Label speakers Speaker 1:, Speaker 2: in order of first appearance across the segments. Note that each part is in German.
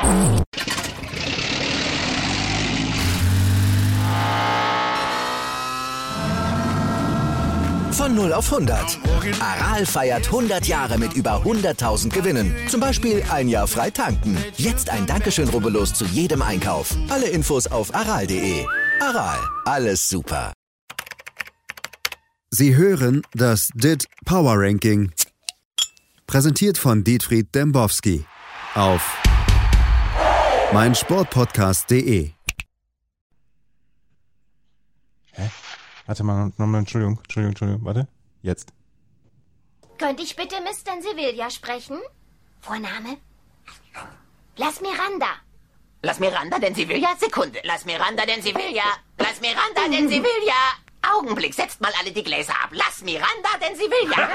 Speaker 1: Von 0 auf 100. Aral feiert 100 Jahre mit über 100.000 Gewinnen. Zum Beispiel ein Jahr frei tanken. Jetzt ein Dankeschön, rubbellos zu jedem Einkauf. Alle Infos auf aral.de. Aral, alles super.
Speaker 2: Sie hören das DIT Power Ranking. Präsentiert von Dietfried Dembowski auf meinsportpodcast.de.
Speaker 3: Hä? Warte mal, nochmal, Entschuldigung, warte. Jetzt.
Speaker 4: Könnte ich bitte Mr. Sevilla sprechen? Vorname? Las Miranda.
Speaker 5: Las Miranda denn Sevilla? Sekunde. Las Miranda denn Sevilla? Las Miranda denn Sevilla? Augenblick, setzt mal alle die Gläser ab. Las Miranda denn Sevilla?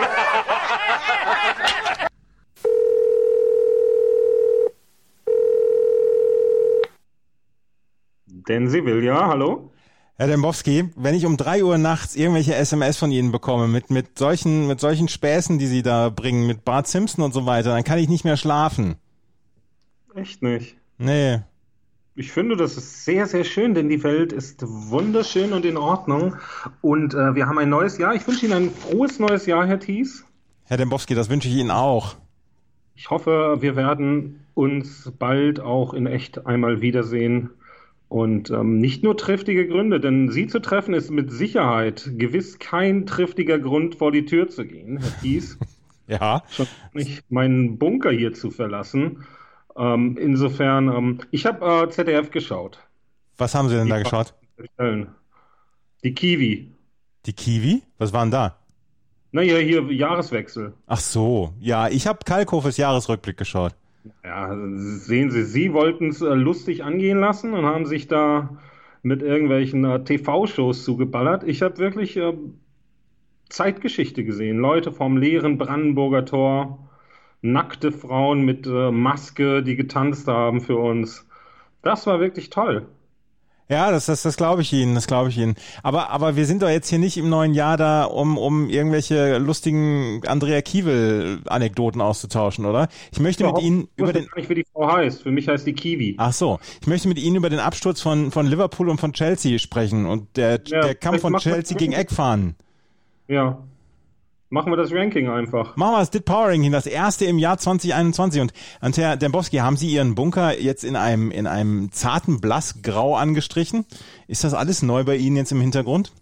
Speaker 6: Denn Sevilla, hallo?
Speaker 3: Herr Dembowski, wenn ich um 3 Uhr nachts irgendwelche SMS von Ihnen bekomme mit solchen Späßen, die Sie da bringen, mit Bart Simpson und so weiter, dann kann ich nicht mehr schlafen.
Speaker 6: Echt nicht?
Speaker 3: Nee.
Speaker 6: Ich finde, das ist sehr, sehr schön, denn die Welt ist wunderschön und in Ordnung. Und wir haben ein neues Jahr. Ich wünsche Ihnen ein frohes neues Jahr, Herr Thies.
Speaker 3: Herr Dembowski, das wünsche ich Ihnen auch.
Speaker 6: Ich hoffe, wir werden uns bald auch in echt einmal wiedersehen. Und nicht nur triftige Gründe, denn Sie zu treffen ist mit Sicherheit gewiss kein triftiger Grund, vor die Tür zu gehen, Herr Thies.
Speaker 3: Ja.
Speaker 6: Schon nicht meinen Bunker hier zu verlassen. Insofern, ich habe ZDF geschaut.
Speaker 3: Was haben Sie denn da geschaut?
Speaker 6: Die Kiwi.
Speaker 3: Die Kiwi? Was waren da?
Speaker 6: Naja, hier Jahreswechsel.
Speaker 3: Ach so, ja, ich habe Kalkhofes Jahresrückblick geschaut.
Speaker 6: Ja, sehen Sie, Sie wollten es lustig angehen lassen und haben sich da mit irgendwelchen TV-Shows zugeballert. Ich habe wirklich Zeitgeschichte gesehen. Leute vom leeren Brandenburger Tor, nackte Frauen mit Maske, die getanzt haben für uns. Das war wirklich toll.
Speaker 3: Ja, das glaube ich Ihnen, Aber wir sind doch jetzt hier nicht im neuen Jahr da, um irgendwelche lustigen Andrea Kiewel-Anekdoten auszutauschen, oder? Ich möchte mit Ihnen über den...
Speaker 6: Ich weiß gar nicht, wie die Frau heißt. Für mich heißt die Kiwi.
Speaker 3: Ach so. Ich möchte mit Ihnen über den Absturz von Liverpool und von Chelsea sprechen und der Kampf von Chelsea gegen Eckfahnen.
Speaker 6: Ja. Machen wir das Ranking einfach.
Speaker 3: Machen wir das DIT Power Ranking, das erste im Jahr 2021. Und Herr Dembowski, haben Sie Ihren Bunker jetzt in einem zarten Blassgrau angestrichen? Ist das alles neu bei Ihnen jetzt im Hintergrund?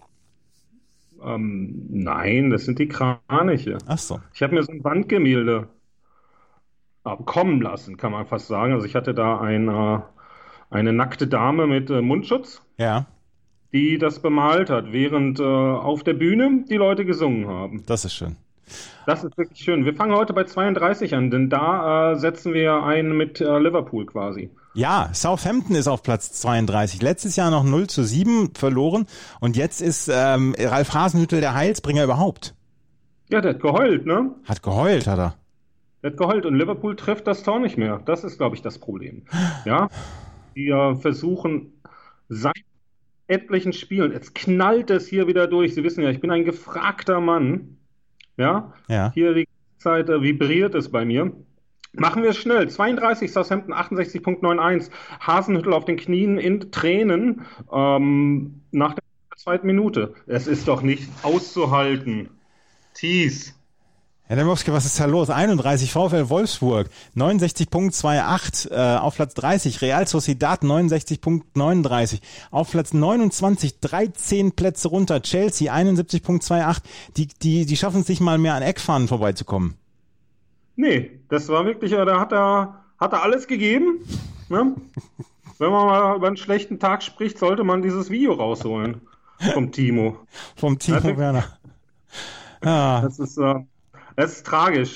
Speaker 6: Nein, das sind die Kraniche.
Speaker 3: Ach so.
Speaker 6: Ich habe mir so ein Wandgemälde kommen lassen, kann man fast sagen. Also ich hatte da eine nackte Dame mit Mundschutz.
Speaker 3: Ja.
Speaker 6: Die das bemalt hat, während auf der Bühne die Leute gesungen haben.
Speaker 3: Das ist schön.
Speaker 6: Das ist wirklich schön. Wir fangen heute bei 32 an, denn da setzen wir ein mit Liverpool quasi.
Speaker 3: Ja, Southampton ist auf Platz 32. Letztes Jahr noch 0-7 verloren und jetzt ist Ralf Hasenhüttl der Heilsbringer überhaupt.
Speaker 6: Ja, der hat geheult, ne?
Speaker 3: Hat geheult, hat er.
Speaker 6: Der hat geheult und Liverpool trifft das Tor nicht mehr. Das ist, glaube ich, das Problem. Ja, die versuchen seit etlichen Spielen. Jetzt knallt es hier wieder durch. Sie wissen ja, ich bin ein gefragter Mann. Ja. Hier die Zeit vibriert es bei mir. Machen wir es schnell. 32, Southampton 68,91. Hasenhüttl auf den Knien in Tränen nach der zweiten Minute. Es ist doch nicht auszuhalten. Thies.
Speaker 3: Herr Dembowski, was ist da los? 31, VfL Wolfsburg, 69,28 auf Platz 30, Real Sociedad 69,39, auf Platz 29, 13 Plätze runter, Chelsea 71,28, die schaffen es nicht mal mehr an Eckfahnen vorbeizukommen.
Speaker 6: Nee, das war wirklich, da hat er alles gegeben. Ne? Wenn man mal über einen schlechten Tag spricht, sollte man dieses Video rausholen vom Timo.
Speaker 3: Vom Timo Werner. Ja.
Speaker 6: Das ist tragisch.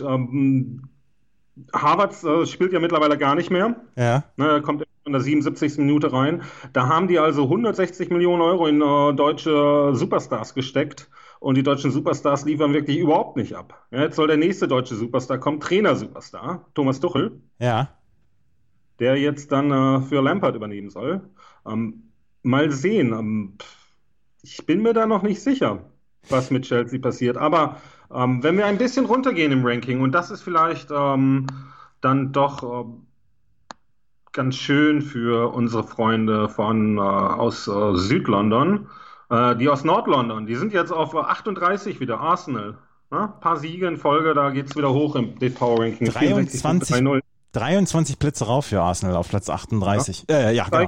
Speaker 6: Havertz spielt ja mittlerweile gar nicht mehr.
Speaker 3: Ja.
Speaker 6: Er kommt in der 77. Minute rein. Da haben die also 160 Millionen Euro in deutsche Superstars gesteckt. Und die deutschen Superstars liefern wirklich überhaupt nicht ab. Ja, jetzt soll der nächste deutsche Superstar kommen, Trainer-Superstar, Thomas Tuchel.
Speaker 3: Ja.
Speaker 6: Der jetzt dann für Lampard übernehmen soll. Mal sehen. Ich bin mir da noch nicht sicher, was mit Chelsea passiert. Aber wenn wir ein bisschen runtergehen im Ranking, und das ist vielleicht dann doch ganz schön für unsere Freunde aus Südlondon. Die aus Nordlondon, die sind jetzt auf 38 wieder, Arsenal. Ein paar Siege in Folge, da geht es wieder hoch im Power Ranking.
Speaker 3: 23 Plätze rauf für Arsenal auf Platz 38. Ja, genau.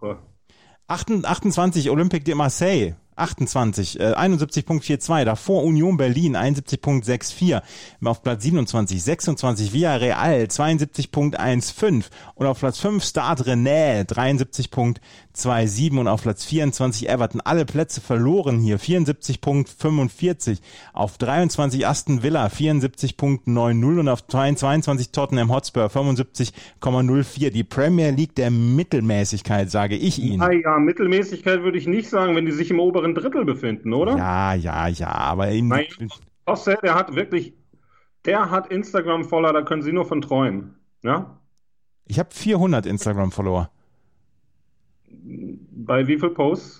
Speaker 3: 28 Olympique de Marseille, 28, 71.42, davor Union Berlin, 71.64, auf Platz 27, 26 Villarreal, 72.15 und auf Platz 5 Stade Rennais, 73.27 und auf Platz 24 Everton, alle Plätze verloren hier, 74.45, auf 23 Aston Villa, 74.90 und auf 22 Tottenham Hotspur, 75.04, die Premier League der Mittelmäßigkeit, sage ich Ihnen.
Speaker 6: Ja, Mittelmäßigkeit würde ich nicht sagen, wenn die sich im oberen Drittel befinden, oder?
Speaker 3: Ja, aber eben.
Speaker 6: Nein, José, der hat Instagram-Follower, da können Sie nur von träumen, ja?
Speaker 3: Ich habe 400 Instagram-Follower.
Speaker 6: Bei wie viel Posts?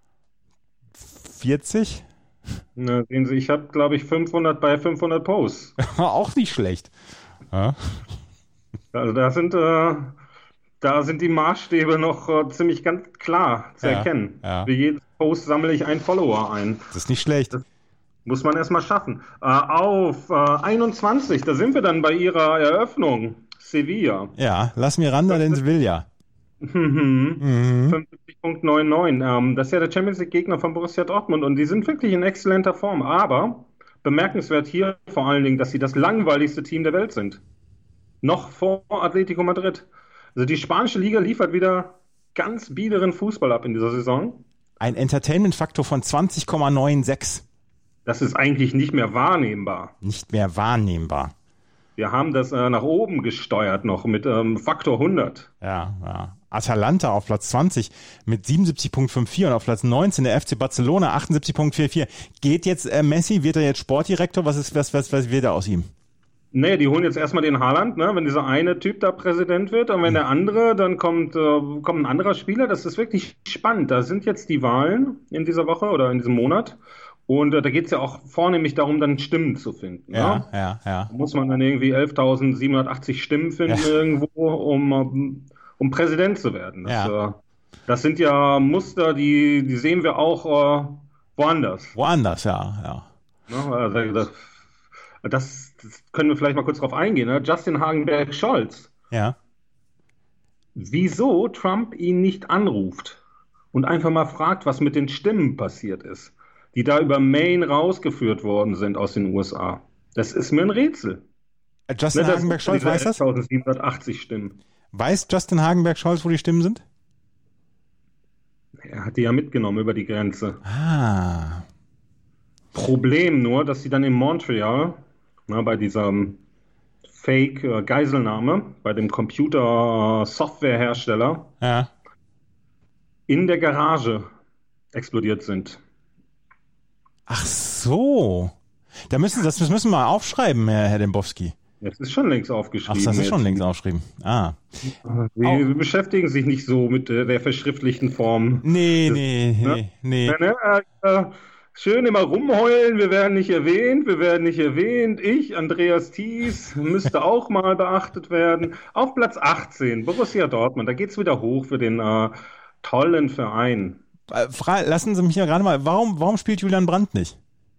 Speaker 3: 40?
Speaker 6: Na, sehen Sie, ich habe, glaube ich, 500 bei 500 Posts.
Speaker 3: Auch nicht schlecht. Ja.
Speaker 6: Also da sind die Maßstäbe noch ziemlich ganz klar zu erkennen.
Speaker 3: Ja.
Speaker 6: Für jeden Post sammle ich einen Follower ein.
Speaker 3: Das ist nicht schlecht.
Speaker 6: Das muss man erstmal schaffen. Auf 21, da sind wir dann bei Ihrer Eröffnung. Sevilla.
Speaker 3: Ja, lass Miranda den Sevilla.
Speaker 6: 75.99. Das ist ja der Champions League-Gegner von Borussia Dortmund und die sind wirklich in exzellenter Form. Aber bemerkenswert hier vor allen Dingen, dass sie das langweiligste Team der Welt sind. Noch vor Atletico Madrid. Also die spanische Liga liefert wieder ganz biederen Fußball ab in dieser Saison.
Speaker 3: Ein Entertainment-Faktor von 20,96.
Speaker 6: Das ist eigentlich nicht mehr wahrnehmbar.
Speaker 3: Nicht mehr wahrnehmbar.
Speaker 6: Wir haben das nach oben gesteuert noch mit Faktor 100.
Speaker 3: Ja. Atalanta auf Platz 20 mit 77.54 und auf Platz 19 der FC Barcelona 78.44. Geht jetzt Messi, wird er jetzt Sportdirektor? Was wird er aus ihm?
Speaker 6: Nee, die holen jetzt erstmal den Haaland, ne? Wenn dieser eine Typ da Präsident wird und wenn der andere, dann kommt ein anderer Spieler. Das ist wirklich spannend. Da sind jetzt die Wahlen in dieser Woche oder in diesem Monat. Und da geht es ja auch vornehmlich darum, dann Stimmen zu finden.
Speaker 3: Ja.
Speaker 6: Da muss man dann irgendwie 11.780 Stimmen finden irgendwo, um Präsident zu werden. Das sind ja Muster, die sehen wir auch woanders.
Speaker 3: Ja.
Speaker 6: Das können wir vielleicht mal kurz drauf eingehen. Ne? Justin Hagenberg-Scholz.
Speaker 3: Ja.
Speaker 6: Wieso Trump ihn nicht anruft und einfach mal fragt, was mit den Stimmen passiert ist, die da über Maine rausgeführt worden sind aus den USA. Das ist mir ein Rätsel.
Speaker 3: Justin Hagenberg-Scholz weiß das?
Speaker 6: 1780 Stimmen.
Speaker 3: Weiß Justin Hagenberg-Scholz, wo die Stimmen sind?
Speaker 6: Er hat die ja mitgenommen über die Grenze. Problem nur, dass sie dann in Montreal, bei dieser Fake-Geiselnahme, bei dem Computer-Software-Hersteller, in der Garage explodiert sind.
Speaker 3: Ach so. Das müssen wir mal aufschreiben, Herr Dembowski.
Speaker 6: Das ist schon längst aufgeschrieben.
Speaker 3: Ach, das ist schon längst aufgeschrieben.
Speaker 6: Sie beschäftigen sich nicht so mit der verschriftlichten Form.
Speaker 3: Nee.
Speaker 6: Schön immer rumheulen, wir werden nicht erwähnt. Ich, Andreas Thies, müsste auch mal beachtet werden. Auf Platz 18, Borussia Dortmund, da geht's wieder hoch für den tollen Verein.
Speaker 3: Lassen Sie mich ja gerade mal, warum spielt Julian Brandt nicht?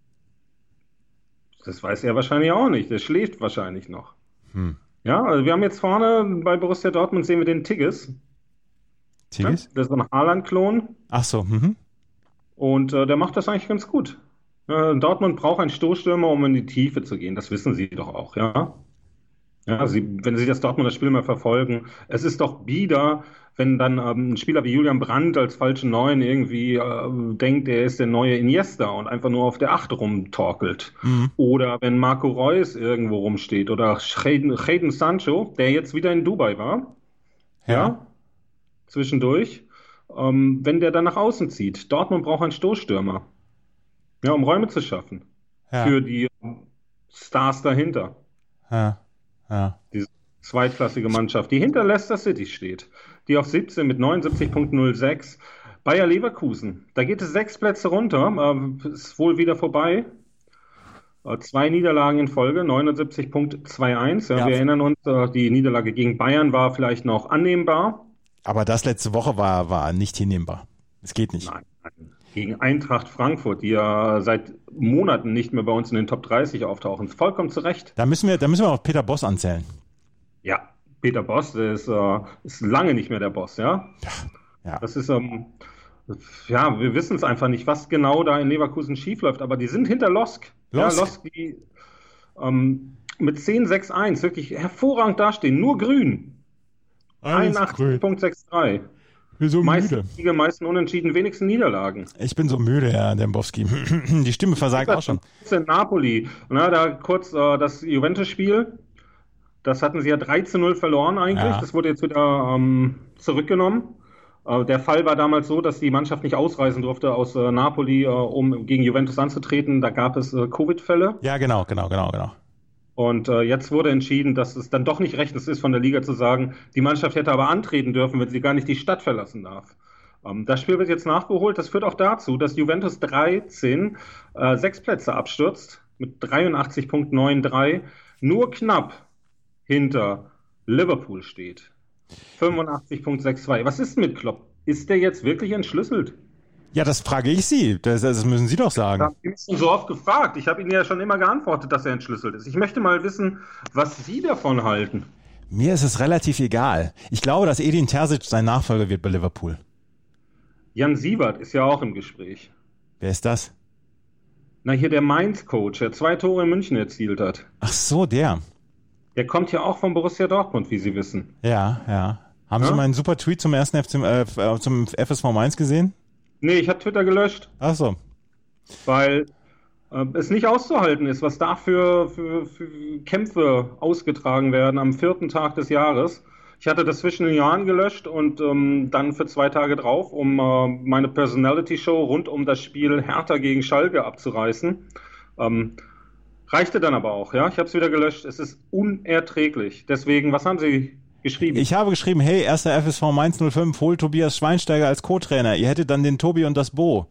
Speaker 6: Das weiß er wahrscheinlich auch nicht, der schläft wahrscheinlich noch. Ja, also wir haben jetzt vorne bei Borussia Dortmund sehen wir den Tigges.
Speaker 3: Tigges?
Speaker 6: Ja, das ist ein Haaland-Klon.
Speaker 3: Ach so,
Speaker 6: Und der macht das eigentlich ganz gut. Dortmund braucht einen Stoßstürmer, um in die Tiefe zu gehen. Das wissen Sie doch auch, ja? Wenn Sie das Dortmunder Spiel mal verfolgen, es ist doch bieder, wenn dann ein Spieler wie Julian Brandt als falschen Neuen irgendwie denkt, er ist der neue Iniesta und einfach nur auf der 8 rumtorkelt. Oder wenn Marco Reus irgendwo rumsteht oder Jadon Sancho, der jetzt wieder in Dubai war, zwischendurch, wenn der dann nach außen zieht. Dortmund braucht einen Stoßstürmer, um Räume zu schaffen für die Stars dahinter. Diese zweitklassige Mannschaft, die hinter Leicester City steht, die auf 17 mit 79.06. Bayer Leverkusen, da geht es 6 Plätze runter, ist wohl wieder vorbei. 2 Niederlagen in Folge, 79,21. Ja,
Speaker 3: Ja.
Speaker 6: wir erinnern uns, die Niederlage gegen Bayern war vielleicht noch annehmbar.
Speaker 3: Aber das letzte Woche war nicht hinnehmbar. Es geht nicht.
Speaker 6: Nein, gegen Eintracht Frankfurt, die ja seit Monaten nicht mehr bei uns in den Top 30 auftauchen. Vollkommen zu Recht.
Speaker 3: Da müssen wir auch Peter Bosz anzählen.
Speaker 6: Ja, Peter Bosz, der ist lange nicht mehr der Boss, ja?
Speaker 3: Ja.
Speaker 6: Das ist, ja, wir wissen es einfach nicht, was genau da in Leverkusen schiefläuft, aber die sind hinter LOSC. Ja, LOSC, die mit 10,61 wirklich hervorragend dastehen, nur grün. 81,63.
Speaker 3: Ich bin so
Speaker 6: Meisten
Speaker 3: müde.
Speaker 6: Siege, meisten Unentschieden, wenigsten Niederlagen.
Speaker 3: Ich bin so müde, Herr Dembowski. Die Stimme versagt auch schon.
Speaker 6: In Napoli, na, da kurz das Juventus-Spiel, das hatten sie ja 3:0 verloren eigentlich.
Speaker 3: Ja.
Speaker 6: Das wurde jetzt wieder zurückgenommen. Der Fall war damals so, dass die Mannschaft nicht ausreisen durfte aus Napoli, um gegen Juventus anzutreten. Da gab es Covid-Fälle.
Speaker 3: Ja, genau.
Speaker 6: Und jetzt wurde entschieden, dass es dann doch nicht rechtens ist, von der Liga zu sagen, die Mannschaft hätte aber antreten dürfen, wenn sie gar nicht die Stadt verlassen darf. Das Spiel wird jetzt nachgeholt. Das führt auch dazu, dass Juventus 13 6 Plätze abstürzt mit 83,93, nur knapp hinter Liverpool steht. 85,62. Was ist mit Klopp? Ist der jetzt wirklich entschlüsselt?
Speaker 3: Ja, das frage ich Sie. Das müssen Sie doch
Speaker 6: Ich
Speaker 3: sagen.
Speaker 6: habe ihn so oft gefragt. Ich habe Ihnen ja schon immer geantwortet, dass er entschlüsselt ist. Ich möchte mal wissen, was Sie davon halten.
Speaker 3: Mir ist es relativ egal. Ich glaube, dass Edin Terzic sein Nachfolger wird bei Liverpool.
Speaker 6: Jan Siewert ist ja auch im Gespräch.
Speaker 3: Wer ist das?
Speaker 6: Na, hier der Mainz-Coach, der 2 Tore in München erzielt hat.
Speaker 3: Ach so, der.
Speaker 6: Der kommt ja auch von Borussia Dortmund, wie Sie wissen.
Speaker 3: Ja. Haben Sie
Speaker 6: Ja?
Speaker 3: meinen super Tweet zum ersten zum FSV Mainz gesehen?
Speaker 6: Nee, ich habe Twitter gelöscht,
Speaker 3: Ach so.
Speaker 6: weil es nicht auszuhalten ist, was da für Kämpfe ausgetragen werden am 4. Tag des Jahres. Ich hatte das zwischen den Jahren gelöscht und dann für 2 Tage drauf, um meine Personality-Show rund um das Spiel Hertha gegen Schalke abzureißen. Reichte dann aber auch, ja. Ich habe es wieder gelöscht. Es ist unerträglich. Deswegen, was haben Sie geschrieben?
Speaker 3: Ich habe geschrieben, hey, erster FSV Mainz 05, hol Tobias Schweinsteiger als Co-Trainer. Ihr hättet dann den Tobi und das Bo.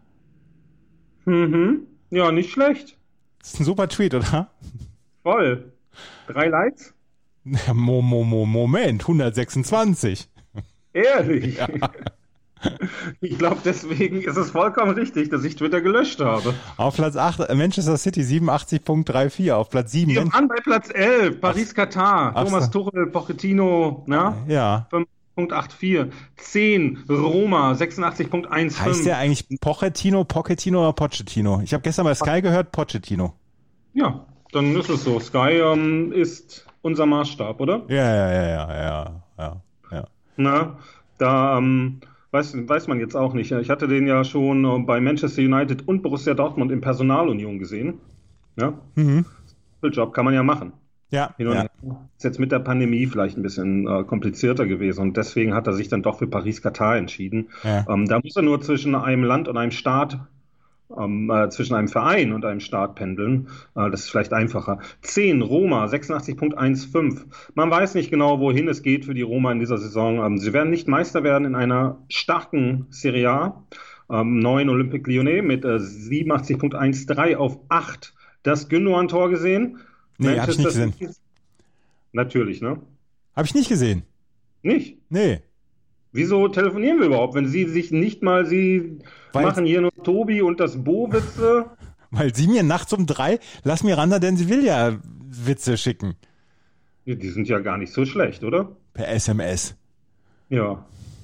Speaker 6: Ja, nicht schlecht.
Speaker 3: Das ist ein super Tweet, oder?
Speaker 6: Voll. 3 Likes?
Speaker 3: Moment, 126.
Speaker 6: Ehrlich. Ich glaube, deswegen ist es vollkommen richtig, dass ich Twitter gelöscht habe.
Speaker 3: Auf Platz 8 Manchester City 87,34. Auf Platz 7
Speaker 6: Wir waren bei Platz 11, Paris-Katar,
Speaker 3: Ach so.
Speaker 6: Thomas Tuchel, Pochettino,
Speaker 3: Ja.
Speaker 6: 5,84. 10, Roma, 86,15.
Speaker 3: Heißt der eigentlich Pochettino oder Pochettino? Ich habe gestern bei Sky gehört, Pochettino.
Speaker 6: Ja, dann ist es so. Sky ist unser Maßstab, oder?
Speaker 3: Ja.
Speaker 6: Na, da weiß man jetzt auch nicht. Ich hatte den ja schon bei Manchester United und Borussia Dortmund in Personalunion gesehen. Ja, Job kann man ja machen.
Speaker 3: Ja.
Speaker 6: Hin und her. Ist jetzt mit der Pandemie vielleicht ein bisschen komplizierter gewesen und deswegen hat er sich dann doch für Paris-Katar entschieden.
Speaker 3: Ja.
Speaker 6: Da muss er nur zwischen einem Land und einem Staat, zwischen einem Verein und einem Staat pendeln. Das ist vielleicht einfacher. 10, Roma, 86,15. Man weiß nicht genau, wohin es geht für die Roma in dieser Saison. Sie werden nicht Meister werden in einer starken Serie A. 9 Olympique Lyonnais mit 87,13 auf 8. Das Gündogan-Tor gesehen?
Speaker 3: Nee, habe ich nicht gesehen.
Speaker 6: Natürlich, ne?
Speaker 3: Habe ich nicht gesehen.
Speaker 6: Nicht?
Speaker 3: Nee.
Speaker 6: Wieso telefonieren wir überhaupt, wenn Sie sich nicht mal,
Speaker 3: Weil-
Speaker 6: machen hier nur Tobi und das Bo-Witze?
Speaker 3: Weil Sie mir nachts um 3 Lass Miranda denn Sevilla Witze schicken.
Speaker 6: Die sind ja gar nicht so schlecht, oder?
Speaker 3: Per SMS.
Speaker 6: Ja.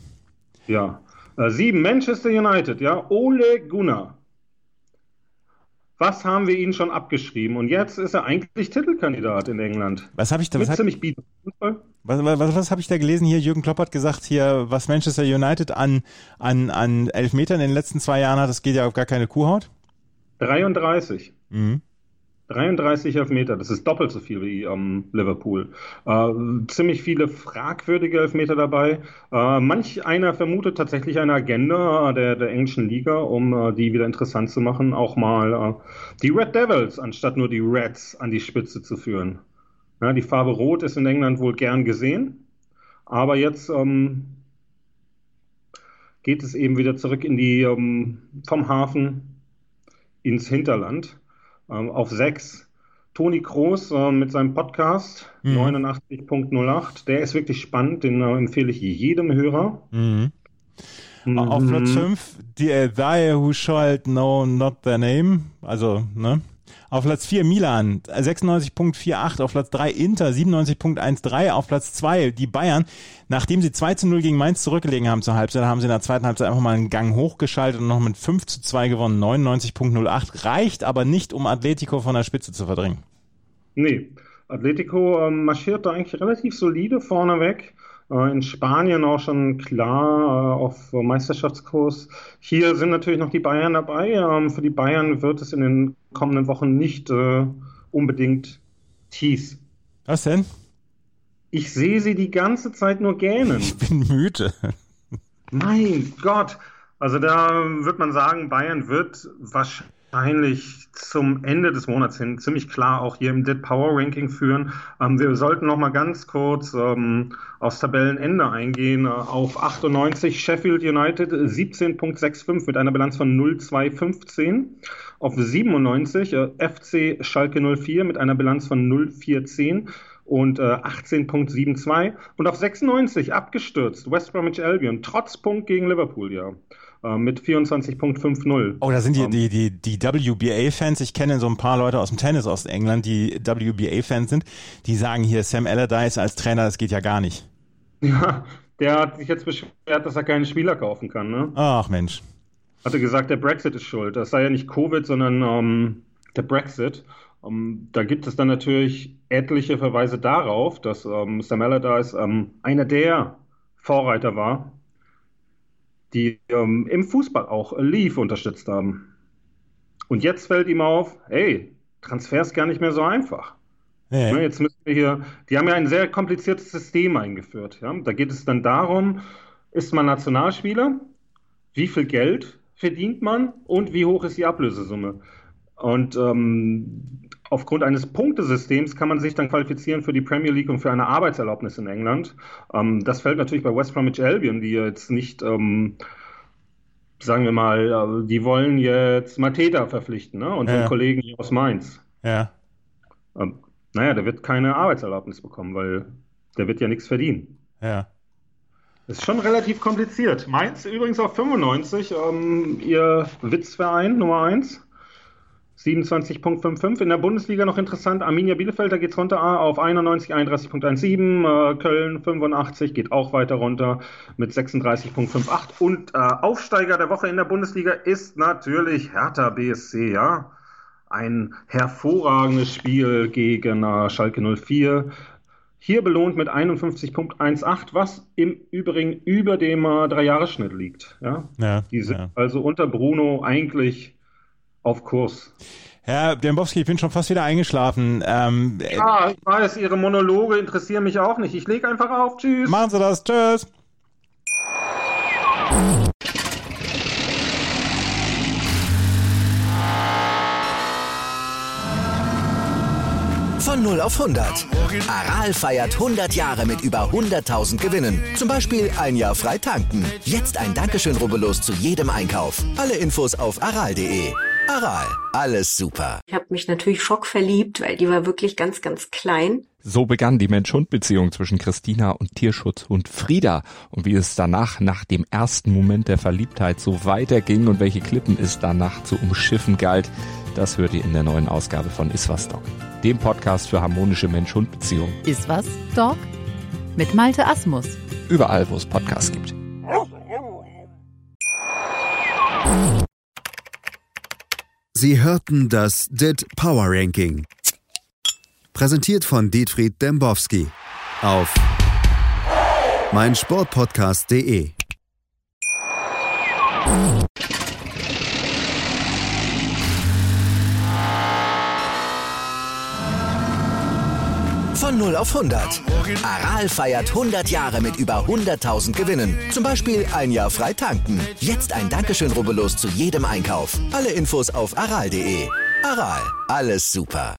Speaker 6: 7, Manchester United, ja, Ole Gunnar. Was haben wir Ihnen schon abgeschrieben? Und jetzt ist er eigentlich Titelkandidat in England.
Speaker 3: Was habe ich da?
Speaker 6: Mit ziemlich bieten.
Speaker 3: Was habe ich da gelesen hier? Jürgen Klopp hat gesagt hier, was Manchester United an Elfmetern in den letzten 2 Jahren hat, das geht ja auf gar keine Kuhhaut.
Speaker 6: 33. 33 Elfmeter, das ist doppelt so viel wie Liverpool. Ziemlich viele fragwürdige Elfmeter dabei. Manch einer vermutet tatsächlich eine Agenda der englischen Liga, um die wieder interessant zu machen, auch mal die Red Devils anstatt nur die Reds an die Spitze zu führen. Ja, die Farbe Rot ist in England wohl gern gesehen, aber jetzt geht es eben wieder zurück in die vom Hafen ins Hinterland. Auf 6 Toni Kroos mit seinem Podcast 89.08. Der ist wirklich spannend, den empfehle ich jedem Hörer.
Speaker 3: Auf Platz 5, die They Who Shall Know Not Their Name, also, ne? Auf Platz 4 Milan, 96.48, auf Platz 3 Inter, 97.13, auf Platz 2 die Bayern. Nachdem sie 2-0 gegen Mainz zurückgelegen haben zur Halbzeit, haben sie in der zweiten Halbzeit einfach mal einen Gang hochgeschaltet und noch mit 5-2 gewonnen, 99.08, reicht aber nicht, um Atletico von der Spitze zu verdrängen.
Speaker 6: Nee, Atletico marschiert da eigentlich relativ solide vorneweg. In Spanien auch schon klar auf Meisterschaftskurs. Hier sind natürlich noch die Bayern dabei. Für die Bayern wird es in den kommenden Wochen nicht unbedingt Tees.
Speaker 3: Was denn?
Speaker 6: Ich sehe sie die ganze Zeit nur gähnen.
Speaker 3: Ich bin müde.
Speaker 6: Mein Gott. Also da wird man sagen, Bayern wird wahrscheinlich zum Ende des Monats hin ziemlich klar auch hier im DIT Power Ranking führen. Wir sollten noch mal ganz kurz aufs Tabellenende eingehen. Auf 98 Sheffield United 17.65 mit einer Bilanz von 0,215. Auf 97 FC Schalke 04 mit einer Bilanz von 0,410 und 18.72. Und auf 96 abgestürzt West Bromwich Albion, trotz Punkt gegen Liverpool, ja. Mit 24.50.
Speaker 3: Oh, da sind die WBA-Fans. Ich kenne so ein paar Leute aus dem Tennis aus England, die WBA-Fans sind. Die sagen hier, Sam Allardyce als Trainer, das geht ja gar nicht.
Speaker 6: Ja, der hat sich jetzt beschwert, dass er keinen Spieler kaufen kann, ne?
Speaker 3: Ach Mensch.
Speaker 6: Hatte gesagt, der Brexit ist schuld. Das sei ja nicht Covid, sondern der Brexit. Da gibt es dann natürlich etliche Verweise darauf, dass Sam Allardyce einer der Vorreiter war, die im Fußball auch Leaf unterstützt haben. Und jetzt fällt ihm auf, hey, Transfer ist gar nicht mehr so einfach. Ja. Jetzt müssen wir hier, die haben ja ein sehr kompliziertes System eingeführt. Ja? Da geht es dann darum, ist man Nationalspieler, wie viel Geld verdient man und wie hoch ist die Ablösesumme. Und aufgrund eines Punktesystems kann man sich dann qualifizieren für die Premier League und für eine Arbeitserlaubnis in England. Das fällt natürlich bei West Bromwich Albion, die jetzt nicht, sagen wir mal, die wollen jetzt Mateta verpflichten, ne? Und den Kollegen hier aus Mainz.
Speaker 3: Ja.
Speaker 6: Der wird keine Arbeitserlaubnis bekommen, weil der wird ja nichts verdienen.
Speaker 3: Ja.
Speaker 6: Das ist schon relativ kompliziert. Mainz übrigens auf 95, ihr Witzverein Nummer 1. 27.55. In der Bundesliga noch interessant. Arminia Bielefeld, da geht's runter auf 91, 31.17. Köln 85 geht auch weiter runter mit 36.58. Und Aufsteiger der Woche in der Bundesliga ist natürlich Hertha BSC, ja. Ein hervorragendes Spiel gegen Schalke 04. Hier belohnt mit 51.18, was im Übrigen über dem 3-Jahres-Schnitt liegt. Ja? Die sind also unter Bruno eigentlich auf Kurs.
Speaker 3: Herr Dembowski, ich bin schon fast wieder eingeschlafen.
Speaker 6: Ja, ich weiß, Ihre Monologe interessieren mich auch nicht. Ich lege einfach auf. Tschüss.
Speaker 3: Machen Sie das. Tschüss.
Speaker 1: Von 0 auf 100. Aral feiert 100 Jahre mit über 100.000 Gewinnen. Zum Beispiel ein Jahr frei tanken. Jetzt ein Dankeschön, rubbellos zu jedem Einkauf. Alle Infos auf aral.de. Aral, alles super.
Speaker 7: Ich habe mich natürlich schockverliebt, weil die war wirklich ganz, ganz klein.
Speaker 8: So begann die Mensch-Hund-Beziehung zwischen Christina und Tierschutzhund Frieda. Und wie es danach, nach dem ersten Moment der Verliebtheit, so weiterging und welche Klippen es danach zu umschiffen galt, das hört ihr in der neuen Ausgabe von Iswas Dog, dem Podcast für harmonische Mensch-Hund-Beziehungen.
Speaker 9: Iswas Dog mit Malte Asmus.
Speaker 8: Überall, wo es Podcasts gibt.
Speaker 2: Sie hörten das DIT Power Ranking. Präsentiert von Dietfried Dembowski auf meinsportpodcast.de.
Speaker 1: Von 0 auf 100. Aral feiert 100 Jahre mit über 100.000 Gewinnen. Zum Beispiel ein Jahr frei tanken. Jetzt ein Dankeschön, rubbellos zu jedem Einkauf. Alle Infos auf aral.de. Aral, alles super.